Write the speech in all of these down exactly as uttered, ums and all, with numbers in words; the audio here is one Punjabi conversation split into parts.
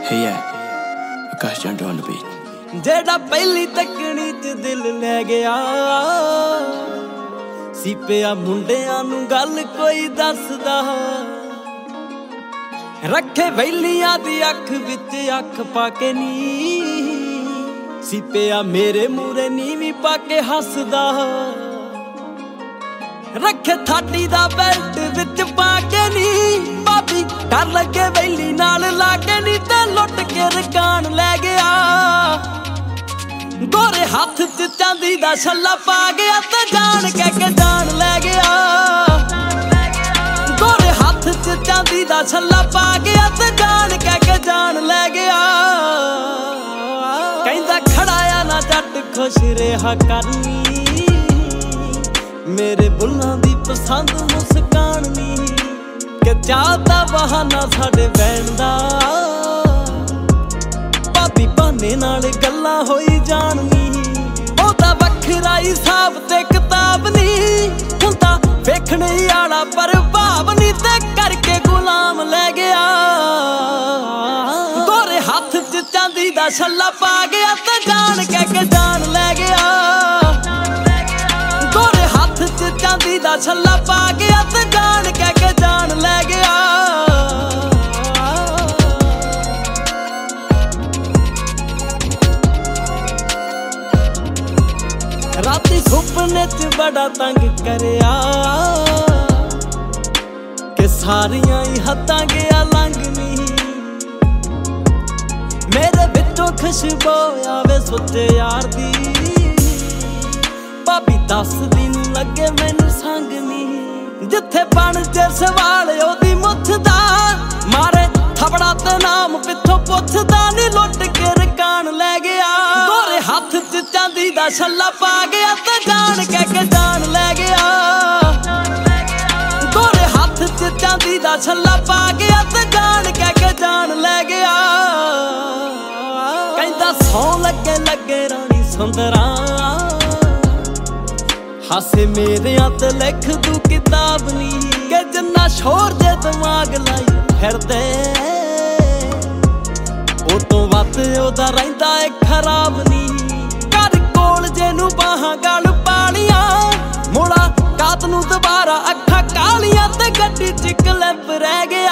Hey yeah, Akash Junto on the beat. ਜਿਹੜਾ ਪਹਿਲੀ ਤੱਕਣੀ ਚ ਦਿਲ ਲੈ ਗਿਆ ਸੀ ਪਿਆ ਮੁੰਡਿਆਂ ਨੂੰ ਗੱਲ ਕੋਈ ਦੱਸਦਾ ਰੱਖੇ ਵੈਲੀਆਂ ਦੀ ਅੱਖ ਵਿੱਚ ਅੱਖ ਪਾ ਕੇ ਨੀ ਸੀ ਪਿਆ ਮੇਰੇ ਮੂਰੇ ਨੀਵੀਂ ਪਾ ਕੇ ਹੱਸਦਾ ਰੱਖੇ ਥਾਟੀ ਦਾ ਬੈਲਟ ਵਿੱਚ ਪਾ ਕੇ ਨੀ ਭਾਬੀ ਡਰ ਲੱਗੇ ਵੈਲੀ ਨਾਲ ਲਾ ਕੇ ਨੀ ਤੇ ਲੁੱਟ ਕੇ ਰਕਾਨ ਲੈ ਗਿਆ ਗੋਰੇ ਹੱਥ ਚ ਚਾਂਦੀ ਦਾ ਛੱਲਾ ਪਾ ਗਿਆ ਤੇ ਜਾਣ ਕਹਿ ਕੇ ਜਾਨ ਲੈ ਗਿਆ ਗੋਰੇ ਹੱਥ ਚ ਚਾਂਦੀ ਦਾ ਛੱਲਾ ਪਾ ਗਿਆ ਤੇ ਜਾਣ ਕਹਿ ਕੇ ਜਾਨ ਲੈ ਗਿਆ ਕਹਿੰਦਾ ਖੜਾਇਆ ਨਾ ਜੱਟ ਖੁਸ਼ ਰਿਹਾ ਕਰਨੀ ਮੇਰੇ ਬੁੱਲਾਂ ਦੀ ਪਸੰਦ ਮੁਸਕਾਨ ਨੀ ਕਿ ਚਾਹਤਾ ਬਹਾਨਾ ਸਾਡੇ ਬੈਣ ਦਾ ਭਾਬੀ ਬਹਾਨੇ ਨਾਲ ਗੱਲਾਂ ਹੋਈ ਜਾਣਨੀ ਉਹਦਾ ਵੱਖਰਾ ਹੀ ਹਿਸਾਬ ਤੇ ਕਿਤਾਬ ਨੀ ਹੁੰਦਾ ਵੇਖਣੇ ਵਾਲਾ ਪਰ ਭਾਵ ਨੀ ਤੇ ਕਰਕੇ ਗੁਲਾਮ ਲੈ ਗਿਆ ਗੋਰੇ ਹੱਥ ਚ ਚਾਂਦੀ ਦਾ ਛੱਲਾ ਪਾ ਗਿਆ ਤੇ ਜਾਣ ਕਹਿ ਕੇ ਜਾਨ ਲੈ ਗਿਆ ਗੋਰੇ ਹੱਥ ਚ ਚਾਂਦੀ ਦਾ ਛੱਲਾ ਪਾ ਗਿਆ ਤੇ ਜਾਣ ਕਹਿ ਕੇ ਜਾਨ ਲੈ ਗਿਆ ਰਾਤੀ ਸੁਪਨੇ ਚ ਬੜਾ ਤੰਗ ਕਰਿਆ ਕਿ ਸਾਰੀਆਂ ਹੀ ਹੱਦਾਂ ਗਿਆ ਲੰਘਨੀ ਮੇਰੇ ਵਿੱਚੋਂ ਖੁਸ਼ਬੂ ਆਵੇ ਸੁੱਤੇ ਯਾਰ ਦੀ ਭਾਬੀ ਦੱਸਦੀ ਨੂੰ ਲੱਗੇ ਮੈਨੂੰ ਸੰਗ ਨੀ ਜਿੱਥੇ ਬਣ ਜੇ ਸਵਾਲ ਉਹਦੀ ਮੁੱਛ ਦਾ ਮਾਰੇ ਥਪੜਾ ਤੇ ਨਾਮ ਪਿੱਛੋਂ ਪੁੱਛਦਾ ਨੀ ਲੁੱਟ ਕੇ ਰਕਾਨ ਲੈ ਗਿਆ ਗੋਰੇ ਹੱਥ ਚ ਚਾਂਦੀ ਦਾ ਛੱਲਾ ਪਾ ਗਿਆ ਤੇ ਜਾਣ ਕਹਿ ਕੇ ਜਾਨ ਲੈ ਗਿਆ ਗੋਰੇ ਹੱਥ ਚ ਚਾਂਦੀ ਦਾ ਛੱਲਾ ਪਾ ਗਿਆ ਤੇ ਜਾਣ ਕਹਿ ਕੇ ਜਾਨ ਲੈ ਗਿਆ ਕਹਿੰਦਾ ਸੌ ਲੱਗੇ ਲੱਗੇ ਰਾਣੀ ਸੁੰਦਰਾ ਹਾਸੇ ਮੇਰਿਆਂ ਤੇ ਲਿਖ ਦੂ ਕਿਤਾਬ ਨੀ ਕਿ ਜਿੰਨਾ ਸ਼ੋਰ ਜੇ ਦਿਮਾਗ ਲਾਈ ਫਿਰਦੇ ਉਹ ਤੋਂ ਵੱਧ ਉਹਦਾ ਰਹਿੰਦਾ ਏ ਖਰਾਬ ਨੀ ਘਰ ਕੋਲ ਜੇ ਨੂੰ ਬਾਹਾਂ ਗਲ ਪਾਲੀਆਂ ਮੋੜਾ ਕਾਤ ਨੂੰ ਦੁਬਾਰਾ ਅੱਖਾਂ ਕਾਲੀਆਂ ਤੇ ਗੱਡੀ ਚ ਕਲਿੱਪ ਰਹਿ ਗਿਆ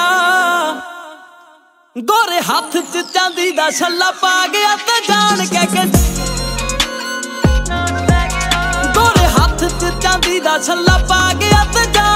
ਗੋਰੇ ਹੱਥ ਚ ਚਾਂਦੀ ਦਾ ਛੱਲਾ ਪਾ ਗਿਆ ਤੇ ਜਾਣ ਕਹਿ ਕੇ ਗੋਰੇ ਹੱਥ ਚ ਚਾਂਦੀ ਦਾ ਛੱਲਾ ਪਾ ਗਿਆ ਤੇ